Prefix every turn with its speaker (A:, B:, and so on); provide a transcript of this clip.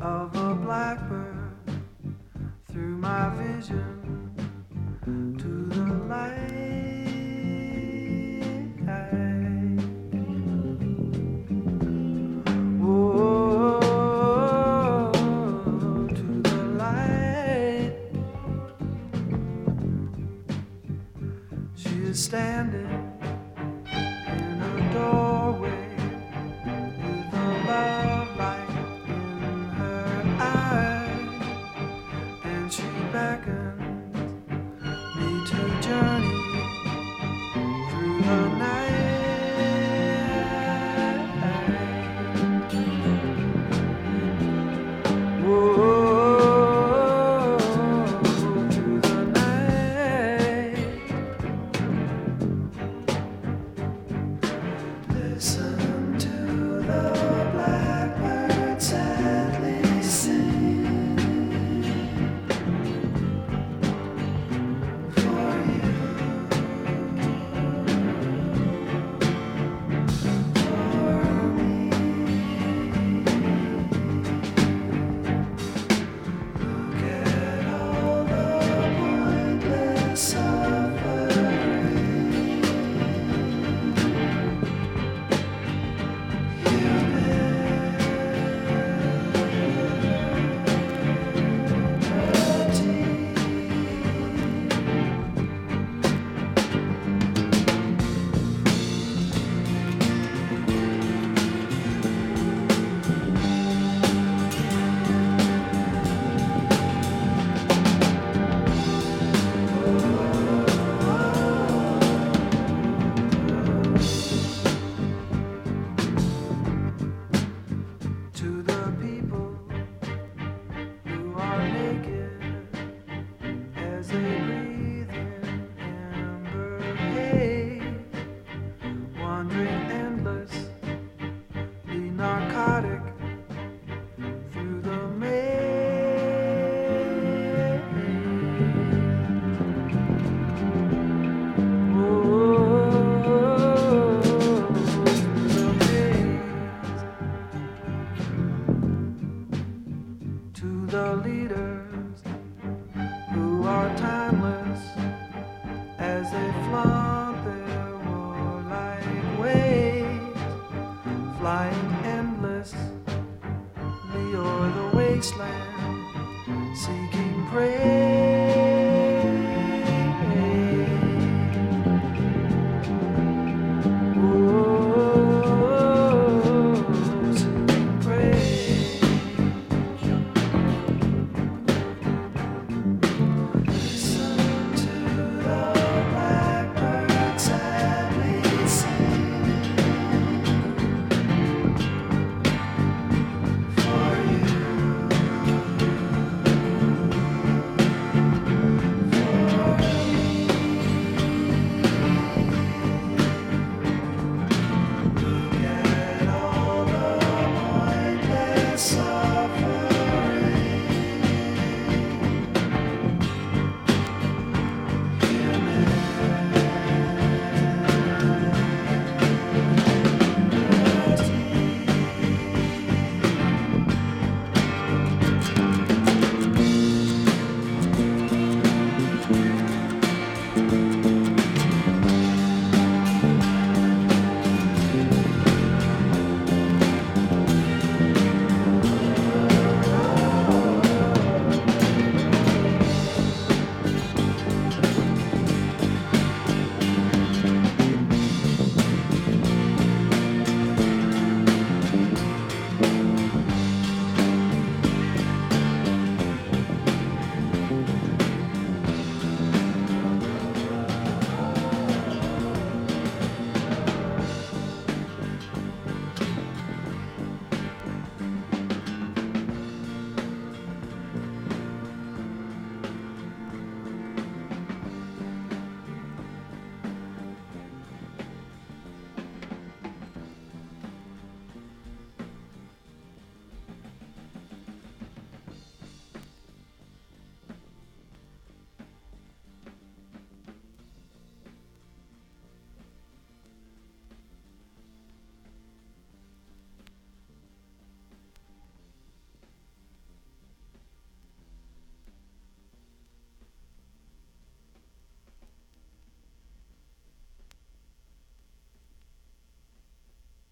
A: of a blackbird through my vision to the light. Oh, to the light. She is standing in a doorway with a love light in her eyes, and she beckons me to journey through the night. Whoa, through the night. Listen to the blackbird sadly sing for you, for me. Look at all the pointless suffering to the people who are naked as they breathe in amber haze, wandering endlessly narcotic through the maze. Oh, through the maze. To the leaders who are timeless as they flaunt their warlike ways, flying endlessly o'er the wasteland, seeking praise.